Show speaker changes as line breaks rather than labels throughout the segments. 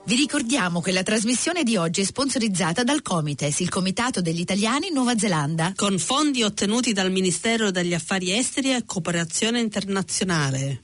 Vi ricordiamo che la trasmissione di oggi è sponsorizzata dal Comites, il Comitato degli Italiani in Nuova Zelanda,
con fondi ottenuti dal Ministero degli Affari Esteri e Cooperazione Internazionale.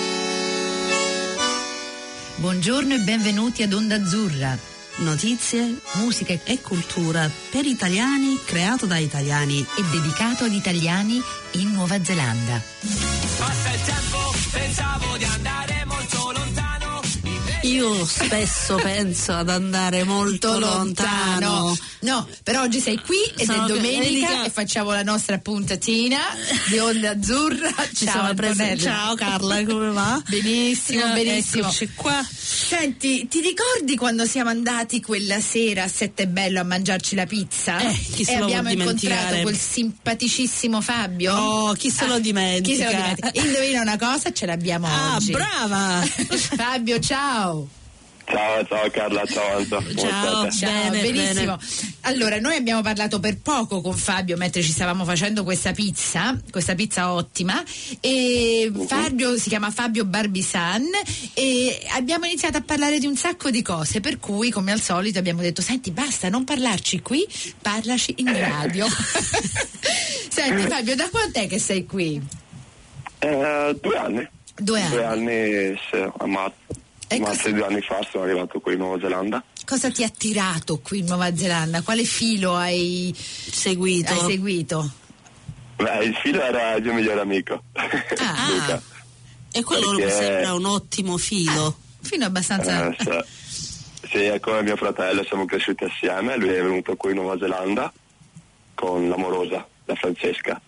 Buongiorno e benvenuti ad Onda Azzurra.
Notizie, musica e cultura per italiani, creato da italiani
e dedicato ad italiani in Nuova Zelanda.
Passa il tempo, pensavo di andare molto lontano.
Io spesso penso ad andare molto lontano.
No, però oggi sei qui ed è domenica e facciamo la nostra puntatina di Onda Azzurra.
Ciao Carla, come va?
Benissimo, benissimo.
Eccoci qua.
Senti, ti ricordi quando siamo andati quella sera a Sette Bello a mangiarci la pizza?
Chi se
e
lo
abbiamo
dimenticare?
Incontrato quel simpaticissimo Fabio?
Oh, chi se lo dimentica?
Chi se lo dimentica? Indovina una cosa, ce l'abbiamo oggi.
Brava!
Fabio, ciao!
Ciao Carla, ciao Anto.
Ciao,
benissimo.
Bene.
Allora, noi abbiamo parlato per poco con Fabio mentre ci stavamo facendo questa pizza ottima, e Fabio si chiama Fabio Barbisan e abbiamo iniziato a parlare di un sacco di cose, per cui come al solito abbiamo detto: senti, basta, non parlarci qui, parlaci in radio. Senti Fabio, da quant'è che sei qui?
2 anni.
2 anni.
2 anni, sì, ma 2 anni fa sono arrivato qui in Nuova Zelanda.
Cosa ti ha attirato qui in Nuova Zelanda? Quale filo hai seguito?
Beh, il filo era il mio migliore amico. Luca.
E quello mi sembra un ottimo filo.
Fino abbastanza...
Sì, è come mio fratello, siamo cresciuti assieme. Lui è venuto qui in Nuova Zelanda con l'amorosa, la Francesca.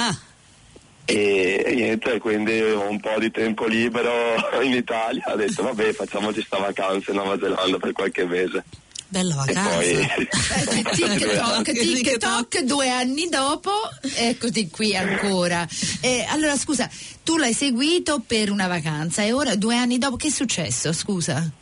E niente, quindi ho un po' di tempo libero in Italia, ho detto vabbè, facciamoci sta vacanza in Nuova Zelanda per qualche mese.
Bella vacanza.
E poi
TikTok 2 anni dopo, eccoti qui ancora. Allora scusa, tu l'hai seguito per una vacanza e ora 2 anni dopo che è successo? Scusa.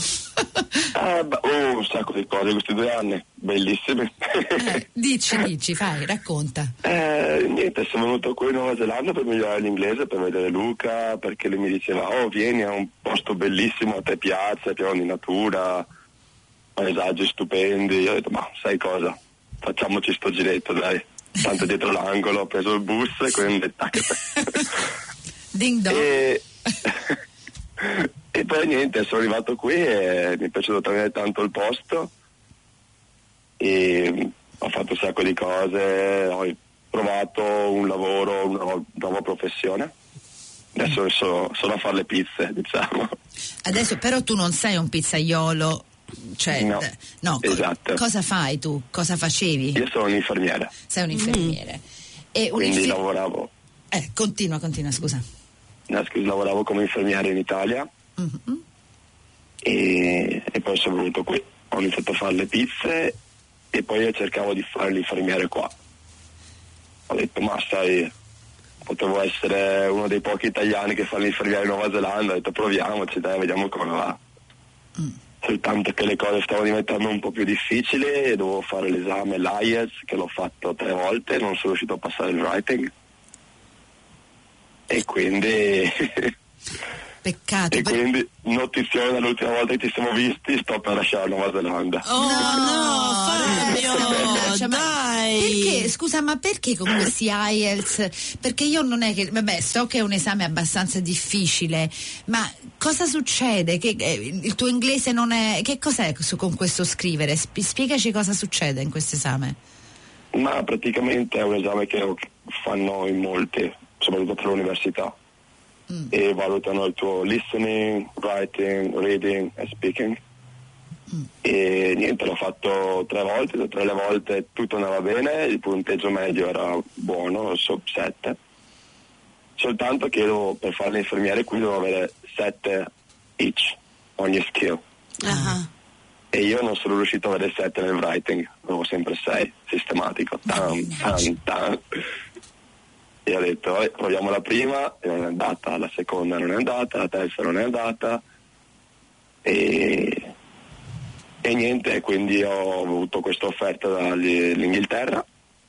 Un sacco di cose questi 2 anni, bellissime.
Dici, fai, racconta.
Niente, sono venuto qui in Nuova Zelanda per migliorare l'inglese, per vedere Luca, perché lui mi diceva vieni, è un posto bellissimo, a te piace, è pieno di natura, paesaggi stupendi. Io ho detto ma sai cosa, facciamoci sto giretto, dai, tanto dietro l'angolo, ho preso il bus e quindi
ding dong.
E poi niente, sono arrivato qui e mi è piaciuto talmente tanto il posto e ho fatto un sacco di cose, ho provato un lavoro, una nuova professione. Adesso sono a fare le pizze, diciamo. Adesso
però tu non sei un pizzaiolo, cioè
no, esatto.
Cosa fai tu? Cosa facevi?
Io sono un infermiere.
Sei un infermiere. E
quindi lavoravo.
Continua, scusa.
Lavoravo come infermiere in Italia. E poi sono venuto qui, ho iniziato a fare le pizze e poi cercavo di fare l'infermiere qua. Ho detto ma sai, potevo essere uno dei pochi italiani che fa l'infermiere in Nuova Zelanda. Ho detto proviamoci, dai, vediamo come va. Soltanto che le cose stavano diventando un po' più difficili e dovevo fare l'esame, l'IELTS, che l'ho fatto 3 volte, non sono riuscito a passare il writing e quindi
peccato.
Quindi notizione, dall'ultima volta che ci siamo visti sto per lasciare Nuova Zelanda.
Fabio, dai.
Perché, scusa, ma perché con questi IELTS? Perché io non è che, so che è un esame abbastanza difficile, ma cosa succede? Che il tuo inglese non è, che cos'è con questo scrivere? Spiegaci cosa succede in questo esame.
Ma praticamente è un esame che fanno in molti, soprattutto per l'università. E valutano il tuo listening, writing, reading e speaking. E niente, l'ho fatto 3 volte, da 3 le volte tutto andava bene, il punteggio medio era buono, sub 7. Soltanto che per fare l'infermiere qui devo avere 7 each, ogni skill. E io non sono riuscito a avere 7 nel writing, avevo sempre 6, sistematico. E ho detto proviamo la prima e non è andata, la seconda non è andata, la terza non è andata e niente, quindi ho avuto questa offerta dall'Inghilterra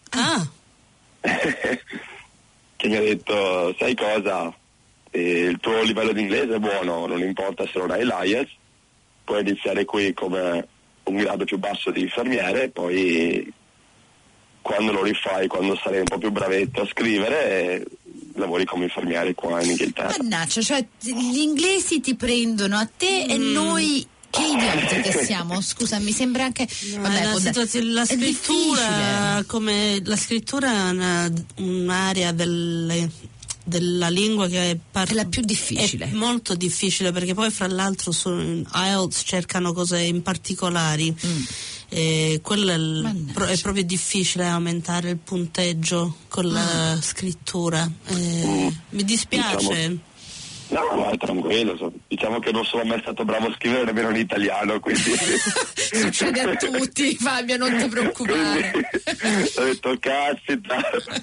che mi ha detto sai cosa, il tuo livello di inglese è buono, non importa se non hai l'IELTS, poi iniziare qui come un grado più basso di infermiere, e poi quando lo rifai, quando sarai un po' più bravetto a scrivere, lavori come infermiere qua in Inghilterra.
Mannaggia, cioè gli inglesi ti prendono a te e noi che idioti che siamo, scusa, mi sembra anche
la scrittura, come la scrittura è un'area della lingua che
è la più difficile,
è molto difficile, perché poi fra l'altro su IELTS cercano cose in particolari, e quello è proprio difficile aumentare il punteggio con la scrittura, mi dispiace.
No, è tranquillo, diciamo che non sono mai stato bravo a scrivere nemmeno in italiano, quindi
succede a tutti, Fabio, non ti preoccupare.
Ho detto caspita.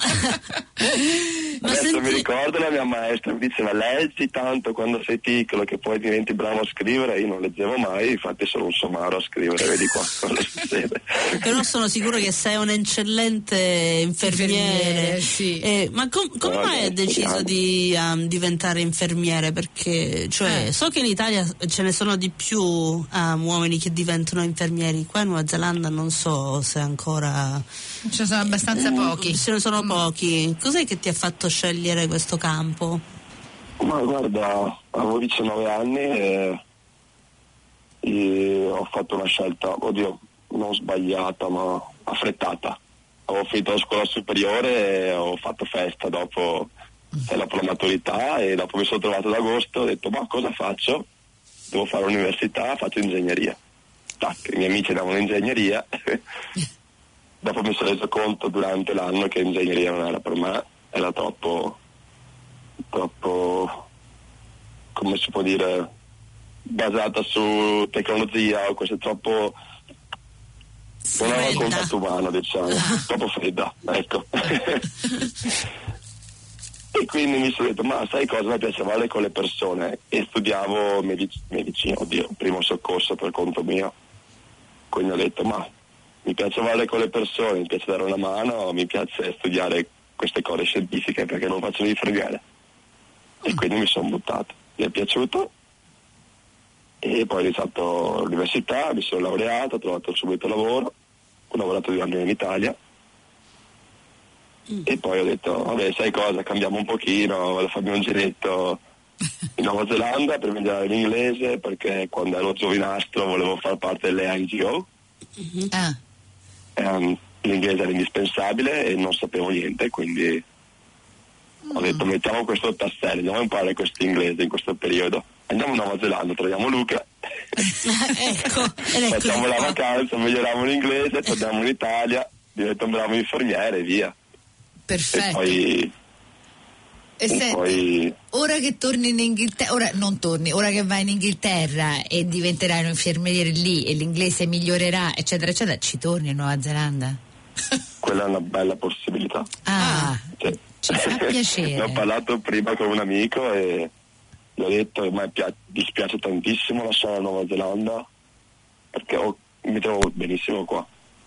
Adesso mi ricordo la mia maestra mi diceva leggi tanto quando sei piccolo che poi diventi bravo a scrivere. Io non leggevo mai, infatti sono un somaro a scrivere, vedi qua cosa succede.
Però sono sicuro che sei un eccellente infermiere.
Sì.
Ma come mai hai deciso di diventare infermiere? Perché so che in Italia ce ne sono di più uomini che diventano infermieri. Qua in Nuova Zelanda non so se ancora
ce ne sono abbastanza pochi.
Ce ne sono pochi. Cos'è che ti ha fatto scegliere questo campo?
Ma guarda, avevo 19 anni e ho fatto una scelta, non sbagliata ma affrettata. Avevo finito la scuola superiore e ho fatto festa dopo la maturità, e dopo mi sono trovato ad agosto, ho detto ma cosa faccio? Devo fare l'università, faccio ingegneria. Tac, i miei amici davano ingegneria. Dopo mi sono reso conto durante l'anno che ingegneria non era per me, era troppo, come si può dire, basata su tecnologia, o questo è troppo, non aveva contatto umano, diciamo, troppo fredda, ecco. E quindi mi sono detto, ma sai cosa, mi piaceva con le persone, e studiavo medicina, primo soccorso per conto mio. Quindi ho detto, ma mi piace parlare con le persone, mi piace dare una mano, mi piace studiare queste cose scientifiche, perché non faccio l'infermiere. E quindi mi sono buttato, mi è piaciuto, e poi ho iniziato l'università, mi sono laureato, ho trovato subito lavoro, ho lavorato 2 anni in Italia. E poi ho detto, vabbè, sai cosa, cambiamo un pochino, vado a farmi un giretto in Nuova Zelanda per migliorare l'inglese, perché quando ero giovinastro volevo far parte delle NGO. L'inglese era indispensabile e non sapevo niente, quindi ho detto mettiamo questo tassello, andiamo a imparare questo inglese in questo periodo, andiamo in Nuova Zelanda, troviamo Luca, facciamo la vacanza, miglioriamo l'inglese, torniamo in Italia, divento un bravo infermiere e via.
Perfetto.
E poi
ora che torni in Inghilterra, ora che vai in Inghilterra e diventerai un infermiere lì e l'inglese migliorerà, eccetera eccetera, ci torni in Nuova Zelanda?
Quella è una bella possibilità.
Ci fa piacere.
Ne ho parlato prima con un amico e gli ho detto che mi dispiace tantissimo lasciare la Nuova Zelanda, perché mi trovo benissimo qua.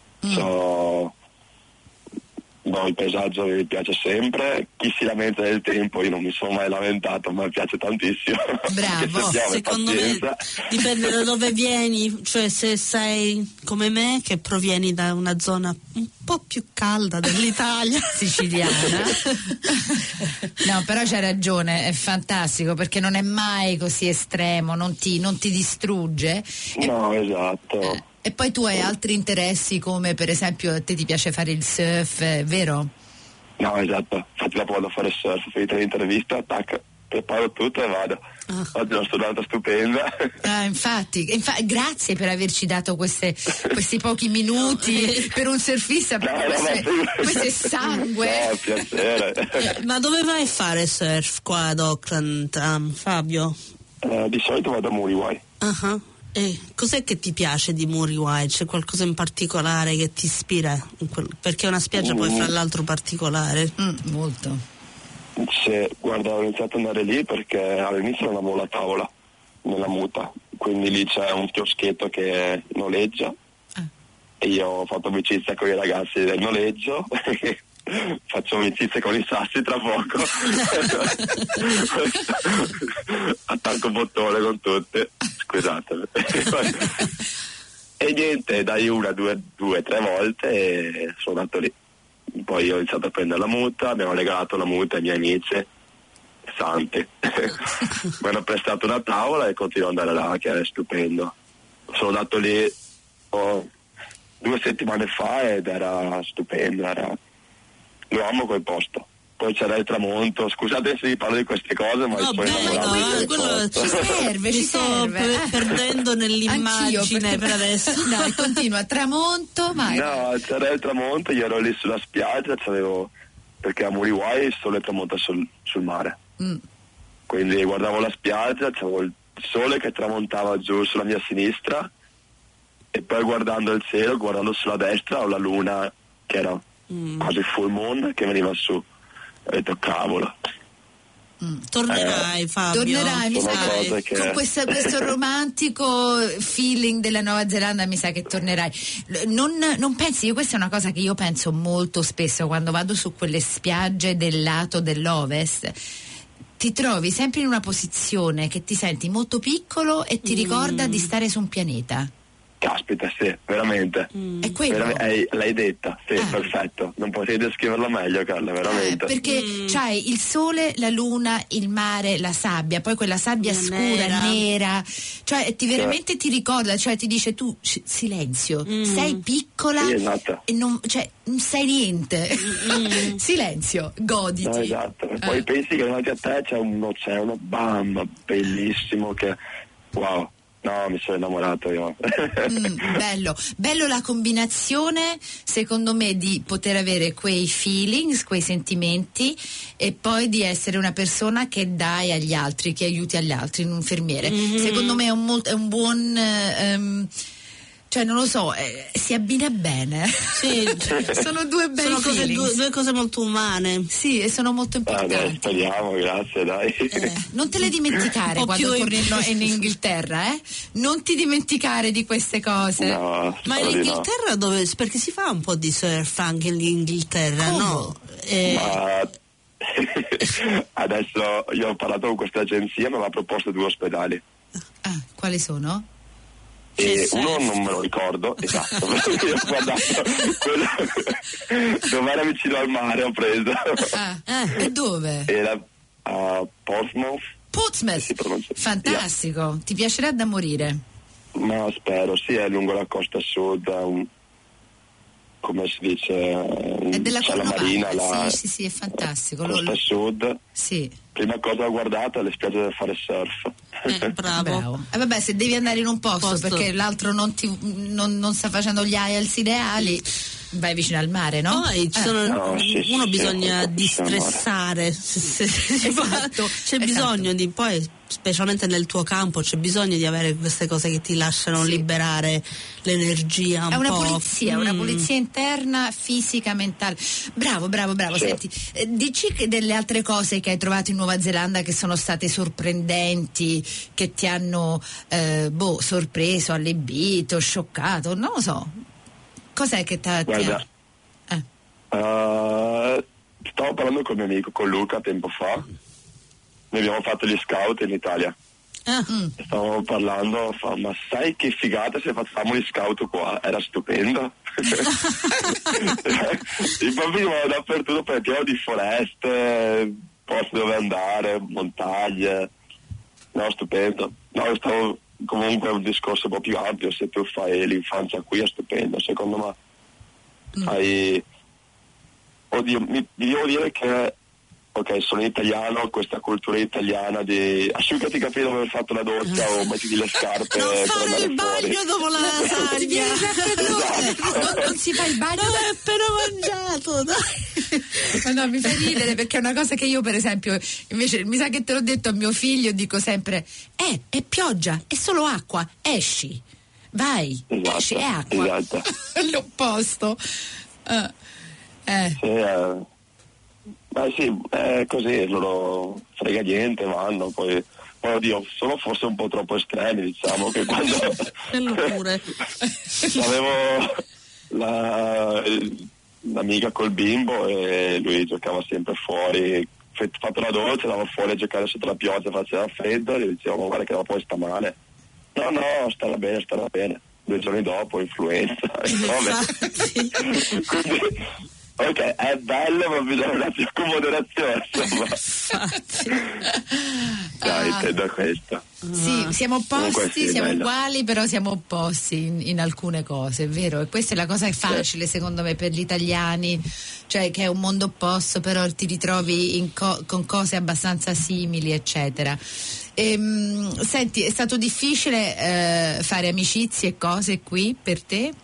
Il paesaggio mi piace sempre, chi si lamenta del tempo, io non mi sono mai lamentato, ma mi piace tantissimo.
Bravo.
Secondo me dipende da dove vieni, cioè se sei come me che provieni da una zona un po' più calda dell'Italia
siciliana. No, però c'hai ragione, è fantastico, perché non è mai così estremo, non ti distrugge.
No, esatto.
E poi tu hai altri interessi, come per esempio a te ti piace fare il surf, vero?
No, esatto, infatti dopo vado a fare surf, finita l'intervista, tac, preparo tutto e vado. Oggi è una giornata stupenda.
Infatti, grazie per averci dato questi pochi minuti per un surfista, perché questo è sangue.
No, piacere.
Ma dove vai a fare surf qua ad Auckland, Fabio?
Di solito vado a Muriwai.
E cos'è che ti piace di Muriwai? C'è qualcosa in particolare che ti ispira? Perché è una spiaggia poi fra l'altro particolare.
Molto.
Guarda, ho iniziato ad andare lì perché all'inizio non avevo la tavola nella muta, quindi lì c'è un chioschetto che noleggia e io ho fatto amicizia con i ragazzi del noleggio faccio amicizia con i sassi tra poco. Attacco bottone con tutti, scusate. E niente, dai 1, 2, 3 volte e sono andato lì. Poi ho iniziato a prendere la muta, abbiamo regalato la muta ai miei amici santi. Mi hanno prestato una tavola e continuo ad andare là, che è stupendo. Sono andato lì 2 settimane fa ed era stupendo, lo amo quel posto. Poi c'era il tramonto, scusate se vi parlo di queste cose, ma sono innamorato.
Quello ci serve, ci sto perdendo nell'immagine per adesso.
Dai, continua, tramonto, vai.
No, c'era il tramonto, io ero lì sulla spiaggia, perché a Muriwai il sole tramonta sul mare. Quindi guardavo la spiaggia, c'avevo il sole che tramontava giù sulla mia sinistra e poi guardando il cielo, guardando sulla destra ho la luna che era quasi full moon che veniva su. Ho detto cavolo.
Tornerai, Fabio.
Tornerai, mi sa, con questo romantico feeling della Nuova Zelanda, mi sa che tornerai. Non pensi, questa è una cosa che io penso molto spesso quando vado su quelle spiagge del lato dell'Ovest. Ti trovi sempre in una posizione che ti senti molto piccolo e ti ricorda di stare su un pianeta.
Caspita, sì, veramente.
È quello.
L'hai detta, sì, perfetto. Non potevi descriverla meglio, Carla, veramente.
Perché c'hai il sole, la luna, il mare, la sabbia, poi quella sabbia scura, nera. Cioè, veramente ti ricorda, cioè ti dice tu, silenzio, sei piccola,
sì, esatto.
E non sei niente. Silenzio, goditi.
No, esatto. Poi pensi che davanti a te c'è un oceano, bam, bellissimo, che wow. No, mi sono innamorato io.
Bello la combinazione, secondo me, di poter avere quei feelings, quei sentimenti e poi di essere una persona che dai agli altri, che aiuti agli altri, un infermiere. Secondo me è un buon... cioè non lo so, si abbina bene.
Sì,
sono due
due cose molto umane.
Sì, e sono molto importanti.
Dai, speriamo, grazie, dai.
Non te le dimenticare quando torni in Inghilterra, Non ti dimenticare di queste cose.
No,
ma in Inghilterra dove? Perché si fa un po' di surf anche in Inghilterra, no?
Ma adesso io ho parlato con questa agenzia, mi aveva proposto 2 ospedali.
Quali sono?
E uno non me lo ricordo, esatto, perché io ho guardato quello dove era vicino al mare, ho preso.
E dove?
Era a Portsmouth.
Fantastico, ti piacerà da morire.
Ma spero, sì, è lungo la costa sud, come si dice,
è della
Marina,
sì, è fantastico.
Costa sud.
Sì.
Prima cosa guardata è le spiagge da fare surf.
Bravo.
Vabbè, se devi andare in un posto perché l'altro non sta facendo gli IELTS ideali, vai vicino al mare, no?
Poi uno bisogna distressare.
Esatto.
C'è bisogno di, poi specialmente nel tuo campo c'è bisogno di avere queste cose che ti lasciano liberare l'energia un po'.
È una pulizia interna, fisica, mentale. Bravo.
Sì.
Senti, dici che delle altre cose che hai trovato in Nuova Zelanda che sono state sorprendenti, che ti hanno sorpreso, allibito, scioccato, non lo so. Cos'è che
Guarda, stavo parlando con mio amico, con Luca, tempo fa. Noi abbiamo fatto gli scout in Italia. Stavamo parlando, ma sai che figata se facciamo gli scout qua? Era stupendo. I bambini vanno dappertutto, pieno di foreste, posti dove andare, montagne. No, stupendo. No, stavo comunque un discorso un po' più ampio. Se tu fai l'infanzia qui è stupendo, secondo me. Oddio, mi devo dire che ok, sono italiano, questa cultura italiana di asciugati i capelli dopo aver fatto la doccia o mettiti le scarpe
non
per
fare
andare
il bagno
fuori.
dopo la lasagna.
Non si fa il bagno.
Non hai appena mangiato, dai.
Ma no, mi fa ridere perché è una cosa che io, per esempio, invece mi sa che te l'ho detto a mio figlio, dico sempre è pioggia, è solo acqua, esci, vai, esci, è acqua.
Esatto.
L'opposto.
Sì, è così, loro frega niente, vanno, poi oddio, sono forse un po' troppo estremi, diciamo, che quando
pure.
avevo un'amica col bimbo e lui giocava sempre fuori, fatto la dolce, andava fuori a giocare sotto la pioggia, faceva freddo, e gli dicevo ma guarda che dopo sta male. No, starà bene. 2 giorni dopo influenza. Ok, è bello, ma bisogna un attimo con moderazione, insomma. Dai, intendo questo.
Sì, siamo opposti, siamo
bello.
uguali, però siamo opposti in alcune cose, è vero? E questa è la cosa facile, secondo me, per gli italiani, cioè che è un mondo opposto, però ti ritrovi con cose abbastanza simili, eccetera. Senti, è stato difficile fare amicizie e cose qui per te?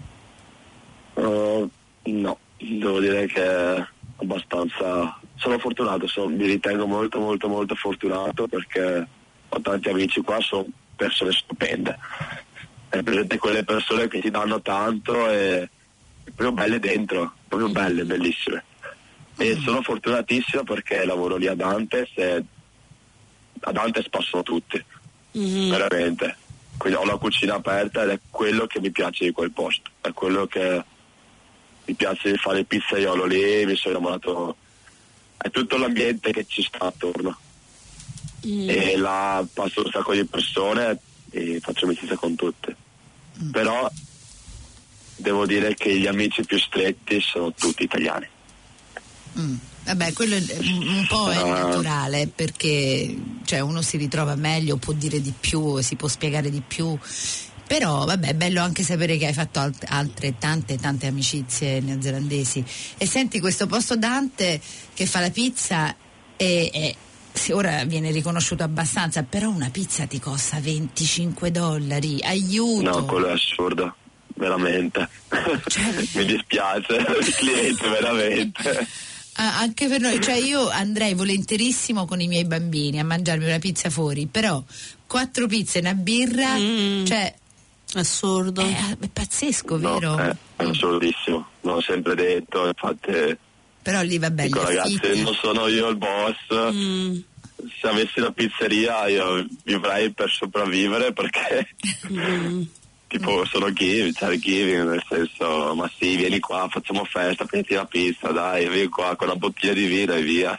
No, devo dire che abbastanza sono fortunato, mi ritengo molto molto molto fortunato perché ho tanti amici qua, sono persone stupende, è presente quelle persone che ti danno tanto e proprio belle dentro, proprio belle, bellissime, e sono fortunatissimo perché lavoro lì a Dantes e a Dantes passano tutti, veramente, quindi ho la cucina aperta ed è quello che mi piace di quel posto, è quello che mi piace di fare il pizzaiolo lì, mi sono innamorato, è tutto l'ambiente che ci sta attorno e là passo un sacco di persone e faccio amicizia con tutte, però devo dire che gli amici più stretti sono tutti italiani.
Vabbè, quello un po' è naturale perché cioè, uno si ritrova meglio, può dire di più, si può spiegare di più. Però vabbè, è bello anche sapere che hai fatto altre tante amicizie neozelandesi. E senti, questo posto Dante che fa la pizza ora viene riconosciuto abbastanza, però una pizza ti costa $25, aiuto.
No, quello è assurdo, veramente. Mi dispiace il cliente, veramente.
Anche per noi, cioè io andrei volentierissimo con i miei bambini a mangiarmi una pizza fuori, però 4 pizze e una birra, cioè
assurdo,
è pazzesco,
No,
vero?
è assurdissimo, l'ho sempre detto, infatti.
Però lì vabbè,
dico, ragazzi, non sono io il boss, se avessi una pizzeria io vivrei per sopravvivere perché tipo sono giving, nel senso, ma sì, vieni qua, facciamo festa, prendi la pizza, dai, vieni qua con una bottiglia di vino e via.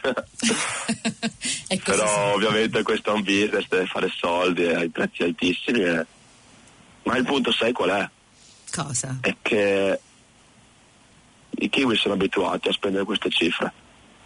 Però ovviamente questo è un business, deve fare soldi ai prezzi altissimi. Ma il punto sai qual è?
Cosa?
È che i kiwi sono abituati a spendere queste cifre.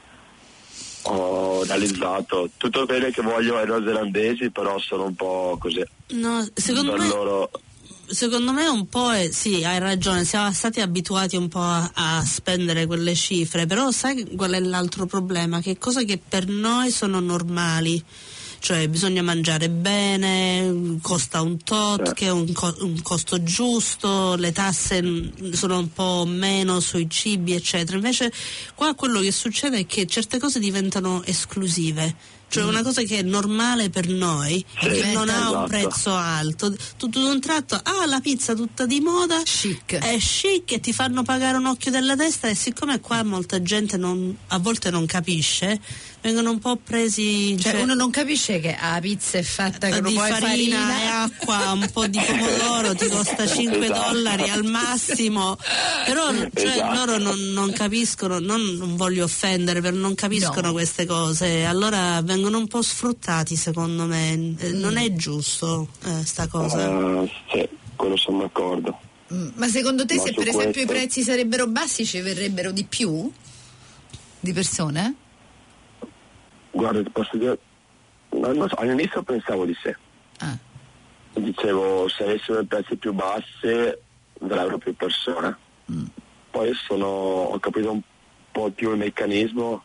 Ho realizzato tutto il bene che voglio ai neozelandesi, però sono un po' così.
No, secondo me un po' sì, hai ragione, siamo stati abituati un po' a spendere quelle cifre, però sai qual è l'altro problema? Che cose che per noi sono normali, cioè bisogna mangiare bene, costa un tot, che è un costo giusto, le tasse sono un po' meno sui cibi eccetera. Invece qua quello che succede è che certe cose diventano esclusive, cioè una cosa che è normale per noi che non ha un prezzo alto, tutto d'un tratto la pizza tutta di moda, è chic e ti fanno pagare un occhio della testa, e siccome qua molta gente a volte non capisce, vengono un po' presi,
cioè uno non capisce che la pizza è fatta
di farina e acqua, un po' di pomodoro, ti costa $5 al massimo, però cioè, loro non capiscono, non voglio offendere, però non capiscono queste cose, allora vengono un po' sfruttati, secondo me. Non è giusto sta cosa.
Sì, quello sono d'accordo.
Ma secondo te, se per esempio
questo...
i prezzi sarebbero bassi, ci verrebbero di più di persone?
Guarda, ti posso dire, non so, all'inizio pensavo di sì. Dicevo, se avessimo i prezzi più bassi verrebbero più persone. Poi ho capito un po' più il meccanismo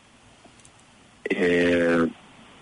e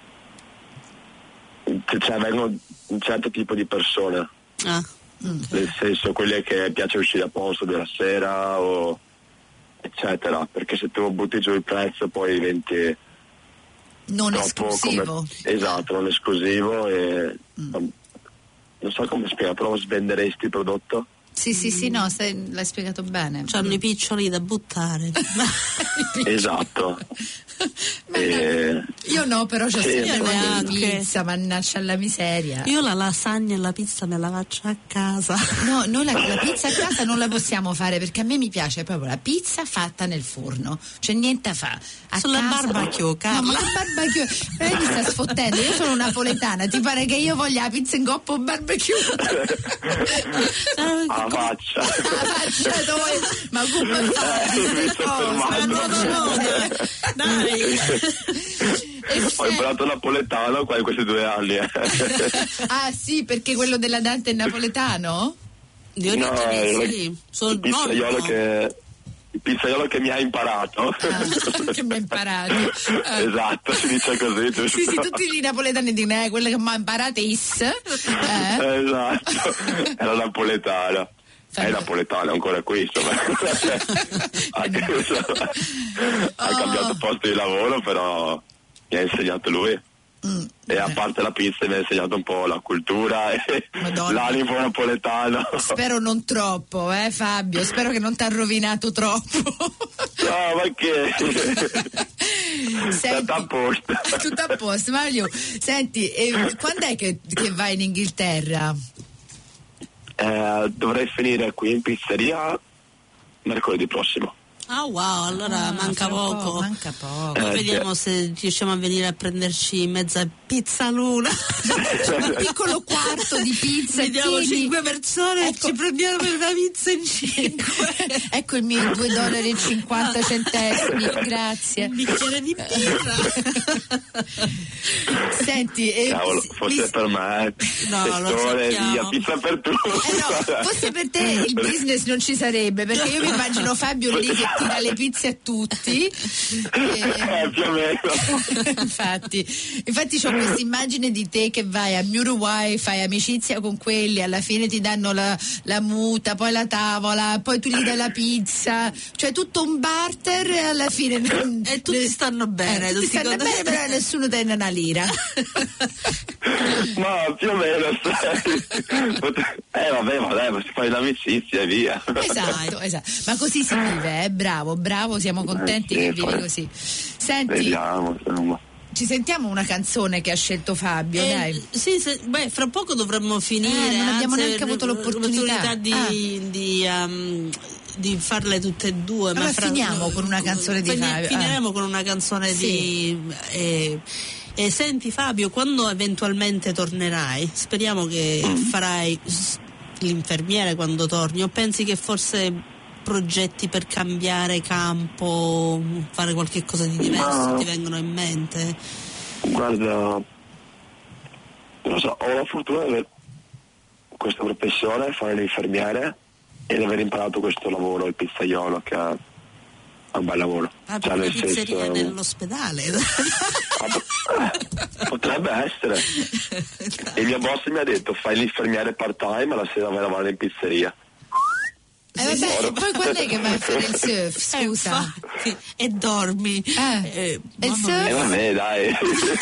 cioè vengono un certo tipo di persone, nel senso quelle che piace uscire a posto della sera o eccetera, perché se tu butti giù il prezzo poi diventi
non esclusivo.
Esatto, non esclusivo e non so come spiegare, però svenderesti il prodotto?
Sì, no, l'hai spiegato bene.
C'hanno i piccioli da buttare.
Esatto.
Io no, però c'ho
Sì,
sempre
io
voglia di
neanche.
pizza, mannaggia alla miseria.
Io la lasagna e la pizza me la faccio a casa.
No, noi la pizza a casa non la possiamo fare perché a me mi piace proprio la pizza fatta nel forno, c'è niente da fa.
Sulla barbecue, Carla.
No, ma che barbecue? Lei mi sta sfottendo, io sono napoletana, ti pare che io voglia la pizza in coppa o barbecue?
a faccia.
Ma come fai?
Dai.
Ho imparato napoletano qua in questi 2 anni.
Ah sì, perché quello della Dante è napoletano?
Di origine
No,
sì. Sono
il pizzaiolo che mi ha imparato.
Che mi ha imparato.
Esatto, si dice così, giusto?
Sì, tutti i napoletani dicono quello che mi ha imparato è
Esatto, era napoletano. È napoletano ancora qui, insomma. Ha cambiato posto di lavoro, però mi ha insegnato lui. E a parte la pizza mi ha insegnato un po' la cultura e l'animo napoletano.
Spero non troppo, Fabio, spero che non ti ha rovinato troppo.
No, ma che?
Senti,
tutto a posto.
Tutto a posto, Mario. Senti, quando è che vai in Inghilterra?
Dovrei finire qui in pizzeria mercoledì prossimo.
Ah wow, allora manca poco.
Manca poco.
Poi vediamo se riusciamo a venire a prenderci mezza pizza l'una.
Un piccolo quarto di pizza.
Vediamo 5 persone,
ecco.
Ci prendiamo una pizza in 5.
Ecco il mio $2.50, grazie.
Un bicchiere di birra.
Senti,
Cavolo, forse per me
No, lo
settore
sappiamo.
via pizza per tutti.
no, forse per te il business non ci sarebbe, perché io mi immagino Fabio lì che tira le pizze a tutti.
Più o meno.
Infatti c'ho questa immagine di te che vai a Uruguay, fai amicizia con quelli, alla fine ti danno la muta, poi la tavola, poi tu gli dai la pizza, cioè tutto un barter e alla fine
E tutti stanno bene,
tutti stanno bene, però nessuno tiene una lira.
No, più o meno, sai. Vabbè, ma dai, ma si fa l'amicizia e via.
Esatto. Ma così si vive, bravo, siamo contenti
sì,
che vivi
poi
così. Senti,
Vediamo, insomma.
ci sentiamo una canzone che ha scelto Fabio, dai.
Sì, fra poco dovremmo finire.
Non abbiamo
anzi,
neanche avuto l'opportunità
di farle tutte e due.
Allora
ma
finiamo con una canzone di Fabio.
Finiremo con una canzone
sì.
E senti Fabio, quando eventualmente tornerai, speriamo che farai l'infermiere quando torni, o pensi che forse progetti per cambiare campo, fare qualche cosa di diverso ti vengono in mente?
Guarda, non lo so, ho la fortuna di avere questa professione, fare l'infermiere e di aver imparato questo lavoro, il pizzaiolo, che è un bel lavoro.
Perché la pizzeria nell'ospedale.
Potrebbe essere. Il mio boss mi ha detto fai l'infermiere part time, la sera vai a lavorare in pizzeria.
Vabbè, poi quando è che vai a fare il surf, scusa?
Infatti, e dormi.
E il surf?
Vabbè, dai.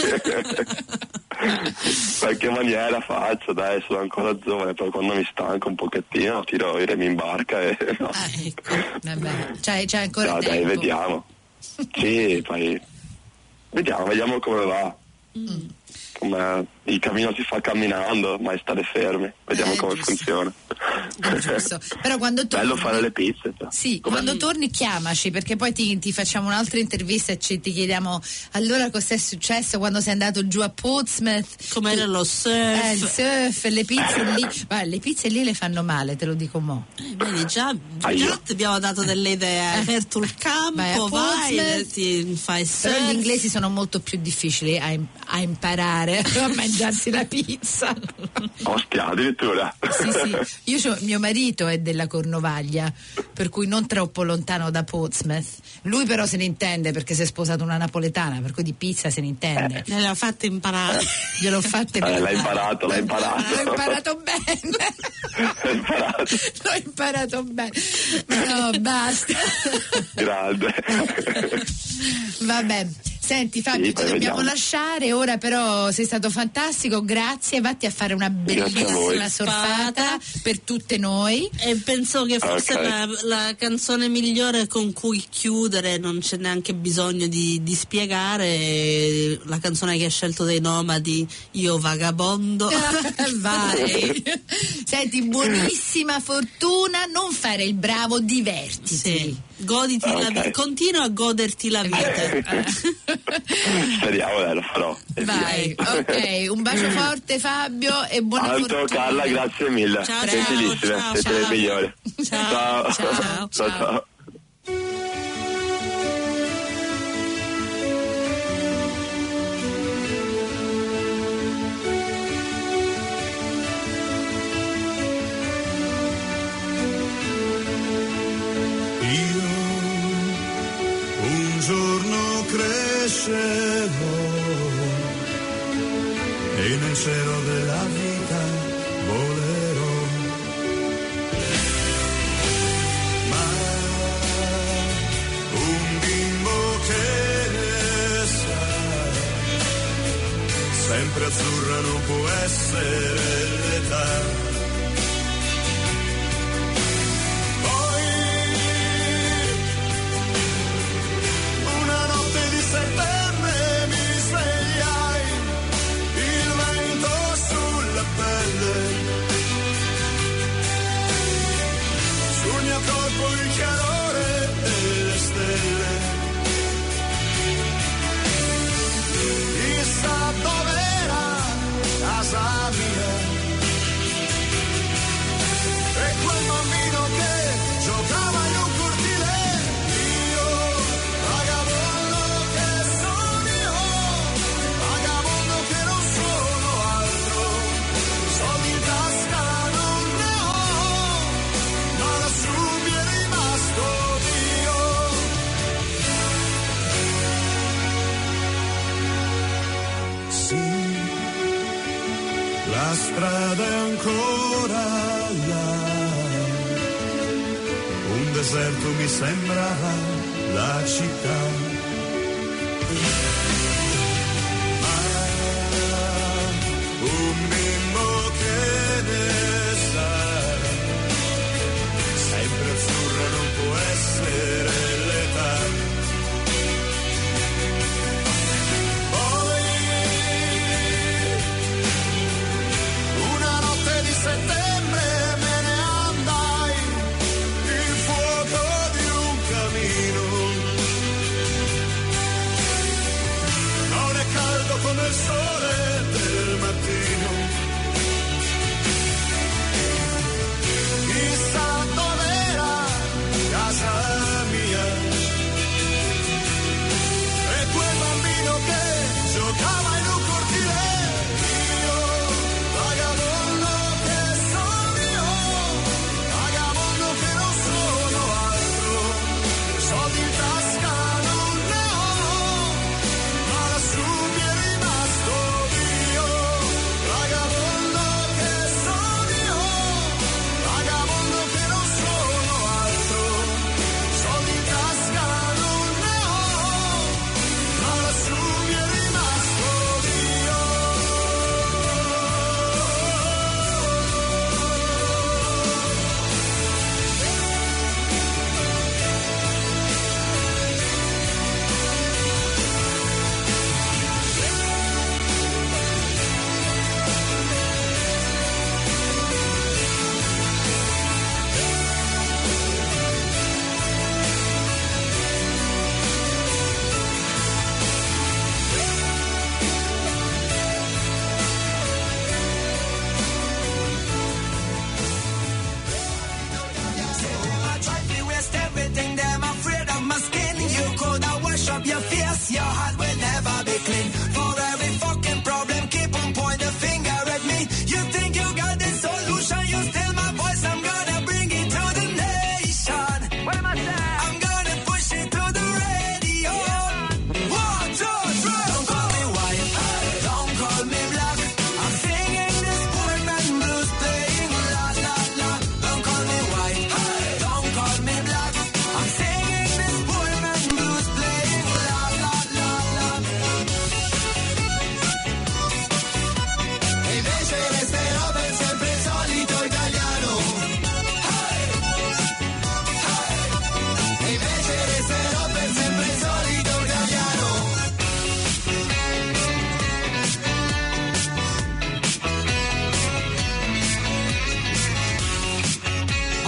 Qualche maniera faccio, dai, sono ancora giovane, poi quando mi stanco un pochettino tiro i remi in barca e no.
Ecco, vabbè, c'hai ancora tempo.
Dai, vediamo. Sì, poi vediamo come va. Come il cammino si fa camminando, mai stare fermi, vediamo come
giusto.
funziona.
Giusto. Però quando torni,
bello fare le pizze.
sì, quando torni chiamaci, perché poi ti facciamo un'altra intervista e ti chiediamo allora cos'è successo quando sei andato giù a Portsmouth,
Com'era lo surf.
il surf, le pizze lì. Guarda, le pizze lì le fanno male, te lo dico mo.
Vedi, già ti abbiamo dato delle idee. Hai aperto il campo, vai, ti fai surf.
Però gli inglesi sono molto più difficili a imparare a mangiarsi la pizza.
Ostia, addirittura.
Sì. Mio marito è della Cornovaglia, per cui non troppo lontano da Portsmouth. Lui però se ne intende perché si è sposato una napoletana, per cui di pizza se ne intende.
Me l'ha fatta imparare.
Gliel'ho fatta imparare.
L'ha imparato.
L'ho imparato bene. L'ho imparato bene. No, basta.
Grande.
Vabbè. Senti Fabio,
Sì,
ti dobbiamo
vediamo.
lasciare, ora però sei stato fantastico, grazie, vatti a fare una
Grazie a voi.
bellissima surfata per tutte noi.
E penso che forse
Ok.
la canzone migliore con cui chiudere, non c'è neanche bisogno di spiegare, la canzone che ha scelto dei Nomadi, Io Vagabondo.
Vai. Senti, buonissima fortuna, non fare il bravo, divertiti.
Sì. Goditi la
Ok.
vita, continua a goderti la vita.
Speriamo, lo farò. E
Vai,
via.
ok, un bacio forte Fabio e buona
Alto,
fortuna.
Carla, grazie mille.
Ciao,
Gentilissime,
ciao,
siete le
ciao.
migliori.
Ciao.
Ciao.
Ciao.
Io un giorno crescerò e nel cielo della vita volerò. Ma un bimbo che ne sa, sempre azzurra non può essere l'età. Una notte di settembre mi svegliai, il vento sulla pelle, sul mio corpo il chiarore delle stelle. Chissà dov'era casa mia, e quel bambino che giocava in un cortile. Io, vagabondo che sono io, vagabondo che non sono altro, soldi in tasca non ne ho, ma lassù mi è rimasto Dio. Sì, la strada è ancora là, un deserto mi sembrava la città. Ma un bimbo che ne sa, sempre azzurra non può essere l'età. Poi una notte di settembre me ne andai, il fuoco di un camino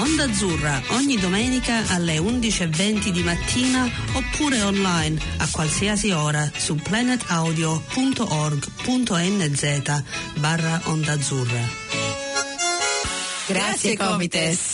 Onda Azzurra ogni domenica alle 11:20 di mattina oppure online a qualsiasi ora su planetaudio.org.nz/Onda Azzurra.
Grazie Comites.